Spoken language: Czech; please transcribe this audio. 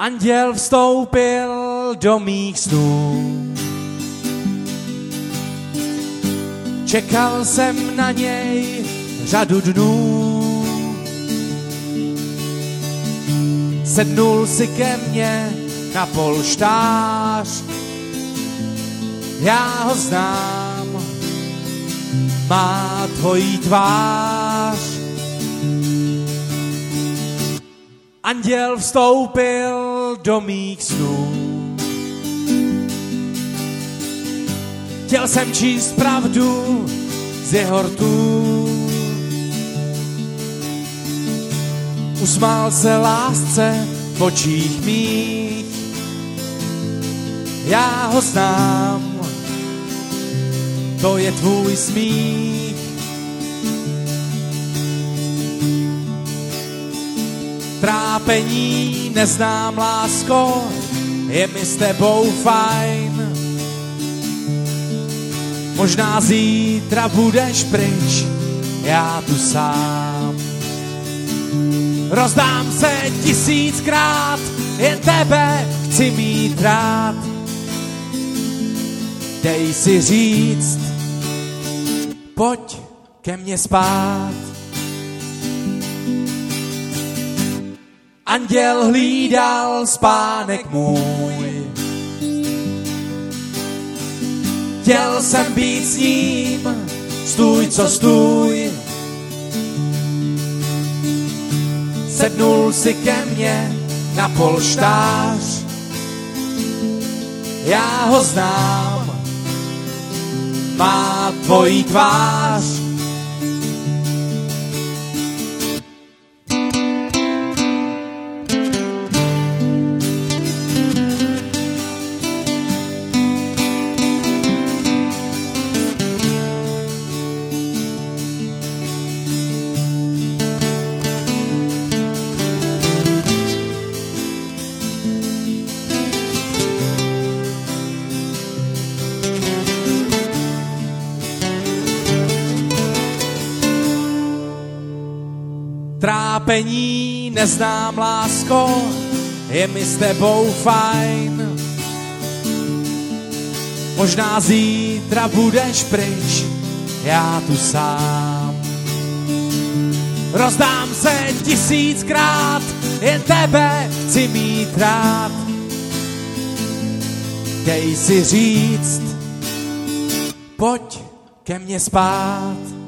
Anděl vstoupil do mých snů. Čekal jsem na něj řadu dnů. Sednul si ke mně na polštář. Já ho znám, má tvojí tvář. Anděl vstoupil do mých snů. Chtěl jsem číst pravdu z jeho rtů. Usmál se lásce v očích mých. Já ho znám, to je tvůj smích. Trápení neznám, lásko, je mi s tebou fajn. Možná zítra budeš pryč, já tu sám. Rozdám se 1000krát, jen tebe chci mít rád. Dej si říct, pojď ke mně spát. Anděl hlídal spánek můj. Chtěl jsem být s ním, stůj co stůj. Sednul si ke mně na polštář. Já ho znám, má tvojí tvář. Trápení neznám, lásko, je mi s tebou fajn. Možná zítra budeš pryč, já tu sám. Rozdám se 1000krát, jen tebe chci mít rád. Dej si říct, pojď ke mně spát.